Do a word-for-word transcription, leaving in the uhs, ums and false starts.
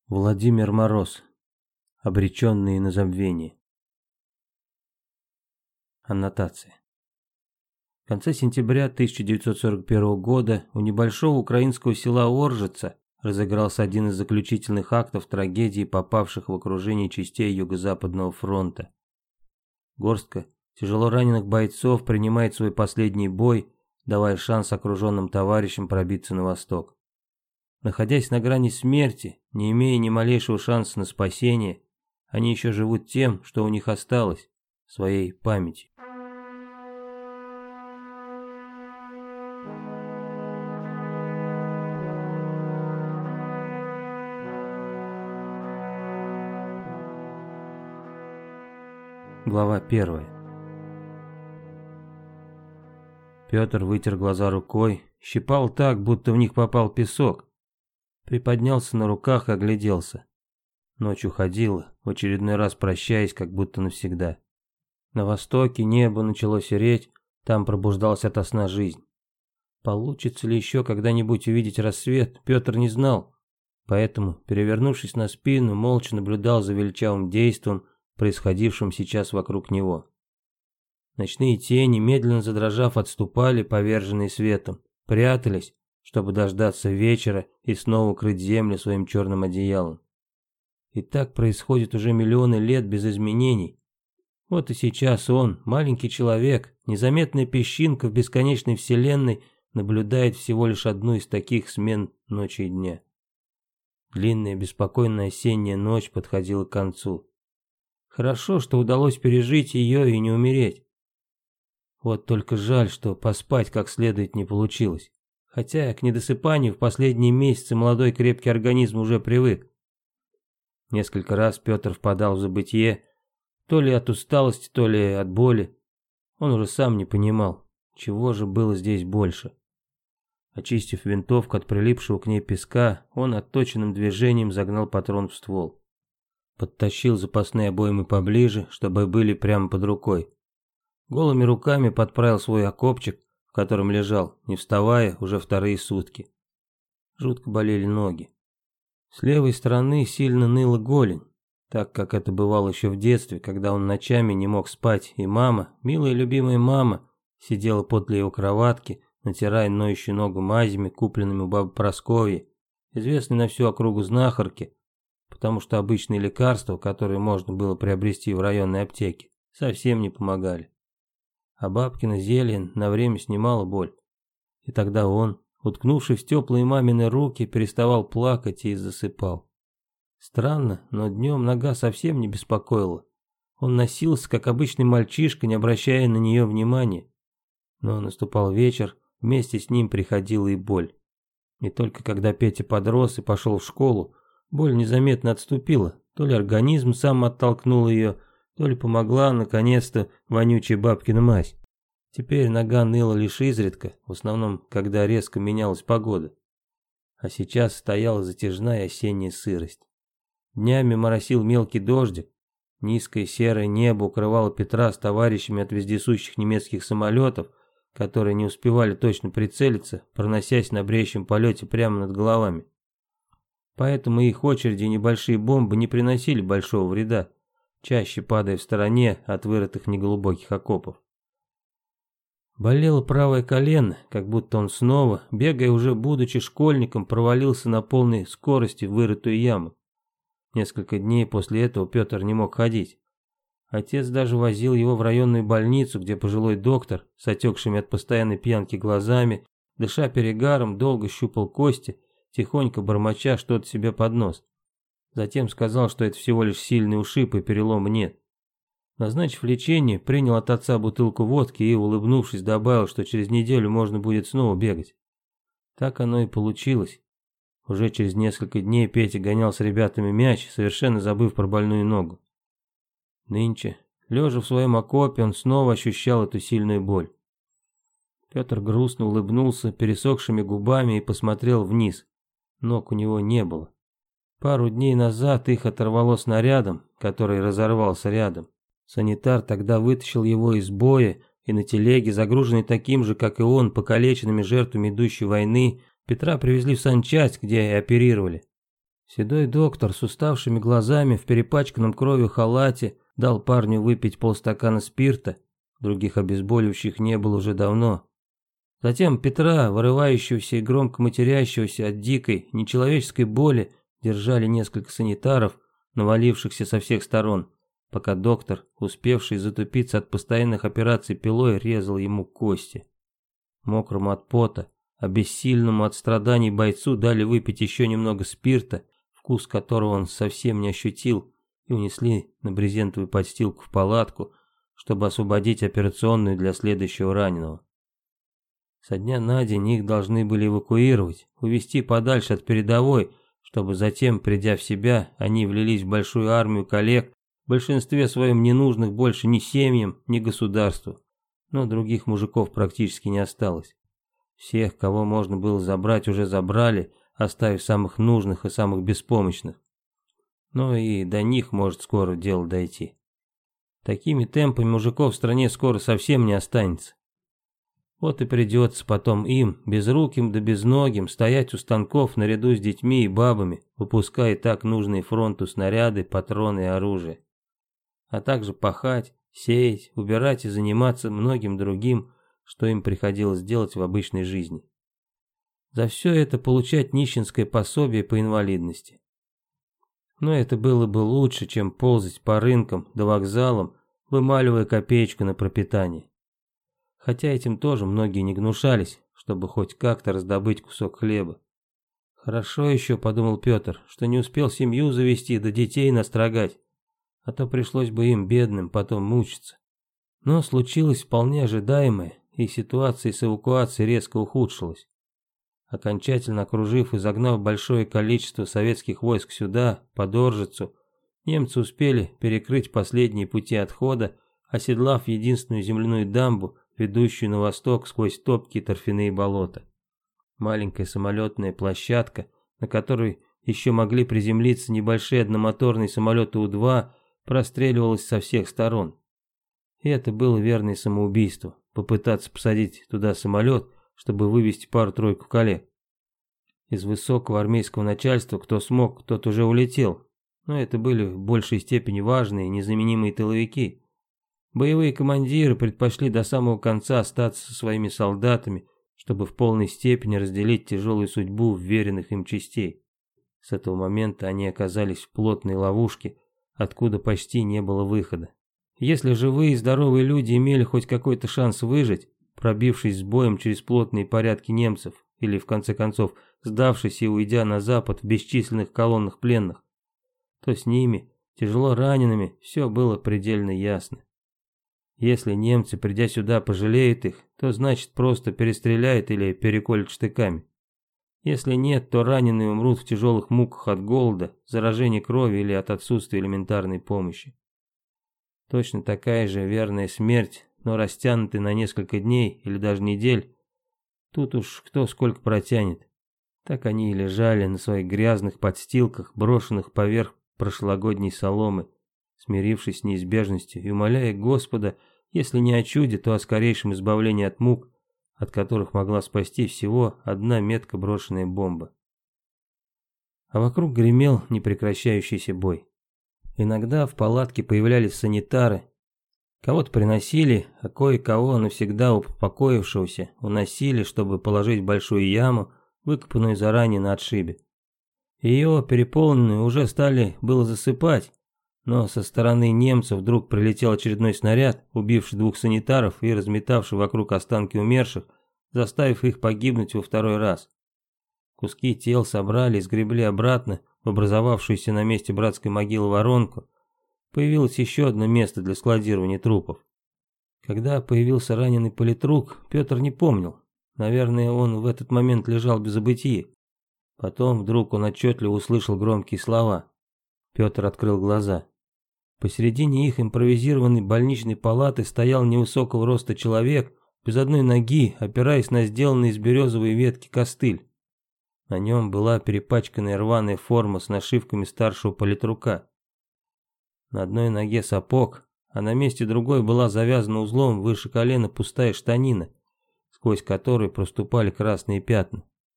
Владимир Мороз. Обреченные на забвение. Аннотация. В конце сентября тысяча девятьсот сорок первого года у небольшого украинского села Оржица разыгрался один из заключительных актов трагедии попавших в окружение частей Юго-Западного фронта. Горстка тяжело раненых бойцов принимает свой последний бой, давая шанс окруженным товарищам пробиться на восток. Находясь на грани смерти, не имея ни малейшего шанса на спасение, они еще живут тем, что у них осталось, своей памятью. Глава первая. Петр вытер глаза рукой, щипал так, будто в них попал песок. Приподнялся на руках и огляделся. Ночь уходила, в очередной раз прощаясь, как будто навсегда. На востоке небо начало сереть, там пробуждалась ото сна жизнь. Получится ли еще когда-нибудь увидеть рассвет, Петр не знал. Поэтому, перевернувшись на спину, молча наблюдал за величавым действом, происходившим сейчас вокруг него. Ночные тени, медленно задрожав, отступали, поверженные светом, прятались, чтобы дождаться вечера и снова укрыть землю своим черным одеялом. И так происходит уже миллионы лет без изменений. Вот и сейчас он, маленький человек, незаметная песчинка в бесконечной вселенной, наблюдает всего лишь одну из таких смен ночи и дня. Длинная беспокойная осенняя ночь подходила к концу. Хорошо, что удалось пережить ее и не умереть. Вот только жаль, что поспать как следует не получилось. Хотя к недосыпанию в последние месяцы молодой крепкий организм уже привык. Несколько раз Петр впадал в забытье, то ли от усталости, то ли от боли. Он уже сам не понимал, чего же было здесь больше. Очистив винтовку от прилипшего к ней песка, он отточенным движением загнал патрон в ствол. Подтащил запасные обоймы поближе, чтобы были прямо под рукой. Голыми руками подправил свой окопчик, в котором лежал, не вставая, уже вторые сутки. Жутко болели ноги. С левой стороны сильно ныла голень, так как это бывало еще в детстве, когда он ночами не мог спать, и мама, милая любимая мама, сидела подле его кроватки, натирая ноющую ногу мазями, купленными у бабы Прасковьи, известной на всю округу знахарки, потому что обычные лекарства, которые можно было приобрести в районной аптеке, совсем не помогали. А бабкина зелье на время снимало боль. И тогда он, уткнувшись в теплые мамины руки, переставал плакать и засыпал. Странно, но днем нога совсем не беспокоила. Он носился, как обычный мальчишка, не обращая на нее внимания. Но наступал вечер, вместе с ним приходила и боль. И только когда Петя подрос и пошел в школу, боль незаметно отступила. То ли организм сам оттолкнул ее, то ли помогла, наконец-то, вонючая бабкина мазь. Теперь нога ныла лишь изредка, в основном, когда резко менялась погода. А сейчас стояла затяжная осенняя сырость. Днями моросил мелкий дождик, низкое серое небо укрывало Петра с товарищами от вездесущих немецких самолетов, которые не успевали точно прицелиться, проносясь на бреющем полете прямо над головами. Поэтому их очереди и небольшие бомбы не приносили большого вреда, чаще падая в стороне от вырытых неглубоких окопов. Болело правое колено, как будто он снова, бегая уже будучи школьником, провалился на полной скорости в вырытую яму. Несколько дней после этого Петр не мог ходить. Отец даже возил его в районную больницу, где пожилой доктор, с отекшими от постоянной пьянки глазами, дыша перегаром, долго щупал кости, тихонько бормоча что-то себе под нос. Затем сказал, что это всего лишь сильный ушиб и перелома нет. Назначив лечение, принял от отца бутылку водки и, улыбнувшись, добавил, что через неделю можно будет снова бегать. Так оно и получилось. Уже через несколько дней Петя гонял с ребятами мяч, совершенно забыв про больную ногу. Нынче, лежа в своем окопе, он снова ощущал эту сильную боль. Петр грустно улыбнулся пересохшими губами и посмотрел вниз. Ног у него не было. Пару дней назад их оторвало снарядом, который разорвался рядом. Санитар тогда вытащил его из боя, и на телеге, загруженной таким же, как и он, покалеченными жертвами идущей войны, Петра привезли в санчасть, где и оперировали. Седой доктор с уставшими глазами в перепачканном кровью халате дал парню выпить полстакана спирта, других обезболивающих не было уже давно. Затем Петра, вырывающегося и громко матерящегося от дикой, нечеловеческой боли, держали несколько санитаров, навалившихся со всех сторон, пока доктор, успевший затупиться от постоянных операций пилой, резал ему кости. Мокрому от пота, обессильному от страданий бойцу дали выпить еще немного спирта, вкус которого он совсем не ощутил, и унесли на брезентовую подстилку в палатку, чтобы освободить операционную для следующего раненого. Со дня на день их должны были эвакуировать, увезти подальше от передовой, чтобы затем, придя в себя, они влились в большую армию коллег, в большинстве своем ненужных больше ни семьям, ни государству. Но других мужиков практически не осталось. Всех, кого можно было забрать, уже забрали, оставив самых нужных и самых беспомощных. Но и до них может скоро дело дойти. Такими темпами мужиков в стране скоро совсем не останется. Вот и придется потом им, безруким да безногим, стоять у станков наряду с детьми и бабами, выпуская так нужные фронту снаряды, патроны и оружие. А также пахать, сеять, убирать и заниматься многим другим, что им приходилось делать в обычной жизни. За все это получать нищенское пособие по инвалидности. Но это было бы лучше, чем ползать по рынкам да вокзалам, вымаливая копеечку на пропитание. Хотя этим тоже многие не гнушались, чтобы хоть как-то раздобыть кусок хлеба. Хорошо еще, подумал Петр, что не успел семью завести да детей настрогать, а то пришлось бы им, бедным, потом мучиться. Но случилось вполне ожидаемое, и ситуация с эвакуацией резко ухудшилась. Окончательно окружив и загнав большое количество советских войск сюда, под Оржицу, немцы успели перекрыть последние пути отхода, оседлав единственную земляную дамбу, ведущую на восток сквозь топкие торфяные болота. Маленькая самолетная площадка, на которой еще могли приземлиться небольшие одномоторные самолеты У два, простреливалась со всех сторон. И это было верное самоубийство, попытаться посадить туда самолет, чтобы вывести пару-тройку коллег. Из высокого армейского начальства кто смог, тот уже улетел, но это были в большей степени важные, незаменимые тыловики. Боевые командиры предпочли до самого конца остаться со своими солдатами, чтобы в полной степени разделить тяжелую судьбу вверенных им частей. С этого момента они оказались в плотной ловушке, откуда почти не было выхода. Если живые и здоровые люди имели хоть какой-то шанс выжить, пробившись с боем через плотные порядки немцев, или в конце концов сдавшись и уйдя на запад в бесчисленных колоннах пленных, то с ними, тяжело ранеными, все было предельно ясно. Если немцы, придя сюда, пожалеют их, то значит просто перестреляют или переколют штыками. Если нет, то раненые умрут в тяжелых муках от голода, заражения крови или от отсутствия элементарной помощи. Точно такая же верная смерть, но растянутая на несколько дней или даже недель. Тут уж кто сколько протянет. Так они и лежали на своих грязных подстилках, брошенных поверх прошлогодней соломы, смирившись с неизбежностью и умоляя Господа, если не о чуде, то о скорейшем избавлении от мук, от которых могла спасти всего одна метко брошенная бомба. А вокруг гремел непрекращающийся бой. Иногда в палатке появлялись санитары. Кого-то приносили, а кое-кого, навсегда упокоившегося, уносили, чтобы положить в большую яму, выкопанную заранее на отшибе. Ее, переполненную, уже стали было засыпать, но со стороны немцев вдруг прилетел очередной снаряд, убивший двух санитаров и разметавший вокруг останки умерших, заставив их погибнуть во второй раз. Куски тел собрали и сгребли обратно в образовавшуюся на месте братской могилы воронку. Появилось еще одно место для складирования трупов. Когда появился раненый политрук, Петр не помнил. Наверное, он в этот момент лежал без забытии. Потом вдруг он отчетливо услышал громкие слова. Петр открыл глаза. Посередине их импровизированной больничной палаты стоял невысокого роста человек, без одной ноги, опираясь на сделанный из березовой ветки костыль. На нем была перепачканная рваная форма с нашивками старшего политрука. На одной ноге сапог, а на месте другой была завязана узлом выше колена пустая штанина, сквозь которую проступали красные пятна.